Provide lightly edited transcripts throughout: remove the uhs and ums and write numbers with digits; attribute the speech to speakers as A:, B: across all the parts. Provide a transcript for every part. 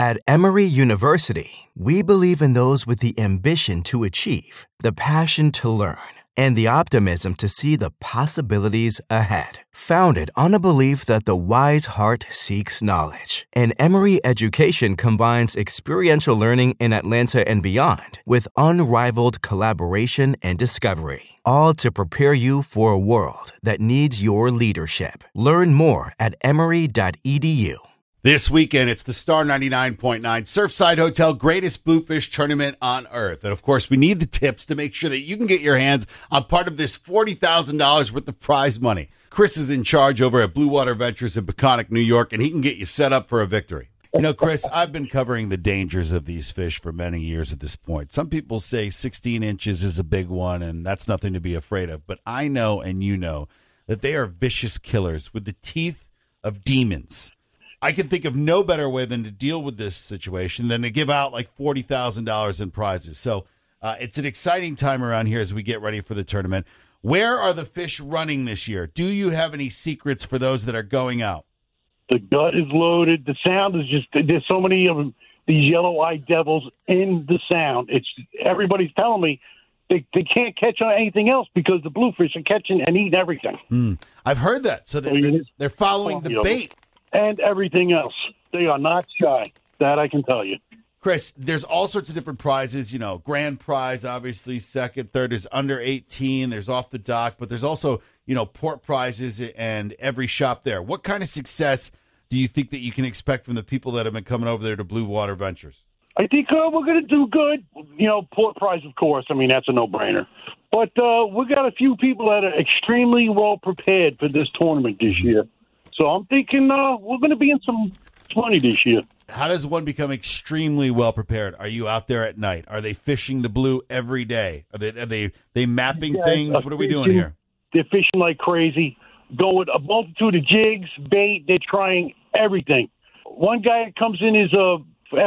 A: At Emory University, we believe in those with the ambition to achieve, the passion to learn, and the optimism to see the possibilities ahead. Founded on a belief that the wise heart seeks knowledge, and Emory education combines experiential learning in Atlanta and beyond with unrivaled collaboration and discovery, all to prepare you for a world that needs your leadership. Learn more at emory.edu.
B: This weekend, it's the Star 99.9 Surfside Hotel Greatest Bluefish Tournament on Earth. And, of course, we need the tips to make sure that you can get your hands on part of this $40,000 worth of prize money. Chris is in charge over at Blue Water Ventures in Peconic, New York, and he can get you set up for a victory. You know, Chris, I've been covering the dangers of these fish for many years at this point. Some people say 16 inches is a big one, and that's nothing to be afraid of. But I know, and you know, that they are vicious killers with the teeth of demons. I can think of no better way than to deal with this situation than to give out like $40,000 in prizes. So it's an exciting time around here as we get ready for the tournament. Where are the fish running this year? Do you have any secrets for those that are going out?
C: The gut is loaded. The sound is just, there's so many of them, these yellow-eyed devils in the sound. It's everybody's telling me they can't catch on anything else because the bluefish are catching and eating everything.
B: I've heard that. So they're following the bait.
C: And everything else. They are not shy. That I can tell you.
B: Chris, there's all sorts of different prizes. You know, grand prize, obviously, second, third is under 18. There's off the dock, but there's also, you know, port prizes and every shop there. What kind of success do you think that you can expect from the people that have been coming over there to Blue Water Ventures?
C: I think we're going to do good. You know, port prize, of course. I mean, that's a no-brainer. But we got a few people that are extremely well prepared for this tournament this year. So I'm thinking we're going to be in some money this year.
B: How does one become extremely well prepared? Are you out there at night? Are they fishing the blue every day? Are they mapping things? What are we doing here?
C: They're fishing like crazy, going a multitude of jigs, bait. They're trying everything. One guy that comes in is a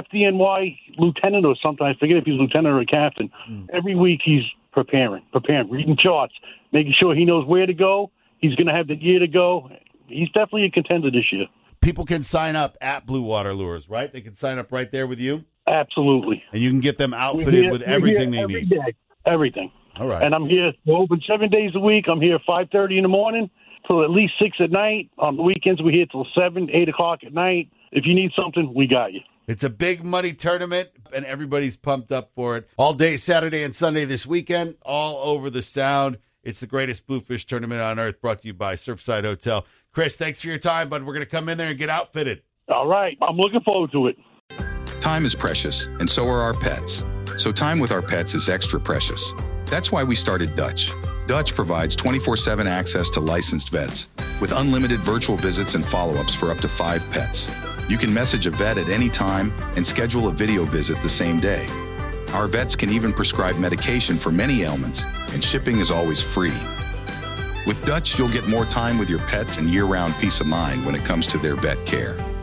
C: FDNY lieutenant or something. I forget if he's lieutenant or a captain. Every week he's preparing, reading charts, making sure he knows where to go. He's going to have the gear to go. He's definitely a contender this year.
B: People can sign up at Blue Water Lures, right? They can sign up right there with you?
C: Absolutely.
B: And you can get them outfitted with everything they need.
C: Day. Everything.
B: All right.
C: And I'm here, we're open 7 days a week. I'm here 5:30 in the morning till at least 6 at night. On the weekends, we're here till 7, 8 o'clock at night. If you need something, we got you.
B: It's a big money tournament, and everybody's pumped up for it. All day Saturday and Sunday this weekend, all over the Sound. It's the greatest bluefish tournament on earth, brought to you by Surfside Hotel. Chris, thanks for your time, bud. We're going to come in there and get outfitted.
C: All right. I'm looking forward to it.
D: Time is precious, and so are our pets. So time with our pets is extra precious. That's why we started Dutch. Dutch provides 24/7 access to licensed vets with unlimited virtual visits and follow-ups for up to 5 pets. You can message a vet at any time and schedule a video visit the same day. Our vets can even prescribe medication for many ailments, and shipping is always free. With Dutch, you'll get more time with your pets and year-round peace of mind when it comes to their vet care.